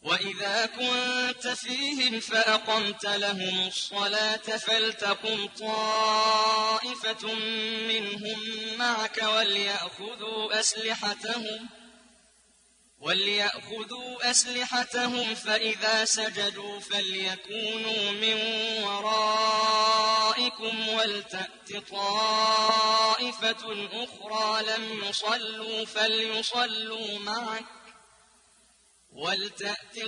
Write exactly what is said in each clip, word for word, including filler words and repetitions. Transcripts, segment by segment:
وإذا كنت فيهم فأقمت لهم الصلاة فلتقم طائفة منهم معك وليأخذوا أسلحتهم وليأخذوا أسلحتهم فإذا سجدوا فليكونوا من ورائكم ولتأت طائفة أخرى لم يصلوا فليصلوا معك ولتأت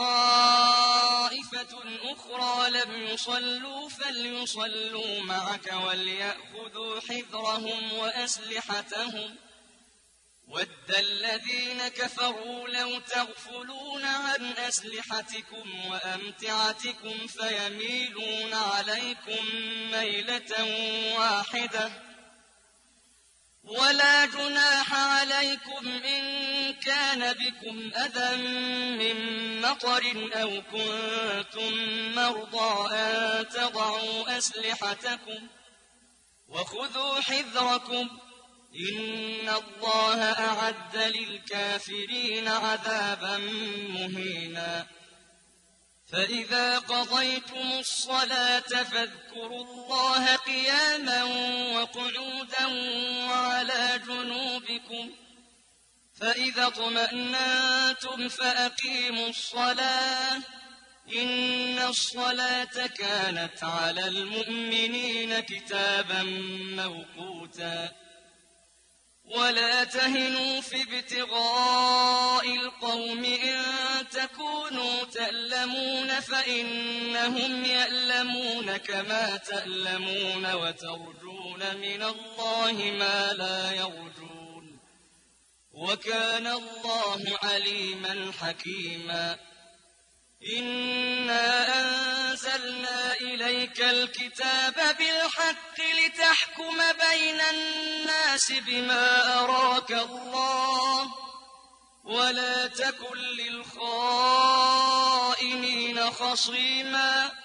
طائفة أخرى لم يصلوا فليصلوا معك وليأخذوا حذرهم وأسلحتهم وَدَّ الَّذِينَ كَفَرُوا لَوْ تَغْفُلُونَ عَنْ أَسْلِحَتِكُمْ وَأَمْتِعَتِكُمْ فَيَمِيلُونَ عَلَيْكُمْ مَيْلَةً وَاحِدَةً وَلَا جُنَاحَ عَلَيْكُمْ إِن كَانَ بِكُمْ أَذًى مِّن مَّطَرٍ أَوْ كُنتُم مَّرْضَىٰ أَن تَضَعُوا أَسْلِحَتَكُمْ وَخُذُوا حِذْرَكُمْ إِنَّ اللَّهَ أَعَدَّ لِلْكَافِرِينَ عَذَابًا مُّهِينًا فَإِذَا قَضَيْتُمُ الصَّلَاةَ فاذكروا اللَّهَ قِيَامًا وَقُعُودًا وَعَلَىٰ جُنُوبِكُمْ فَإِذَا اطْمَأْنَنتُمْ فَأَقِيمُوا الصَّلَاةَ إِنَّ الصَّلَاةَ كَانَتْ عَلَى الْمُؤْمِنِينَ كِتَابًا مَّوْقُوتًا وَلَا تَهِنُوا فِي ابْتِغَاءِ الْقَوْمِ إِن تَكُونُوا تَأْلَمُونَ فَإِنَّهُمْ يَأْلَمُونَ كَمَا تَأْلَمُونَ وَتَرْجُونَ مِنَ اللَّهِ مَا لَا يَرْجُونَ وَكَانَ اللَّهُ عَلِيمًا حَكِيمًا إِنَّا أَنزَلْنَا إِلَيْكَ الْكِتَابَ بِالْحَقِّ لِتَحْكُمَ بَيْنَ النَّاسِ بِمَا أَرَاكَ اللَّهُ وَلَا تَكُن لِّلْخَائِنِينَ خَصِيمًا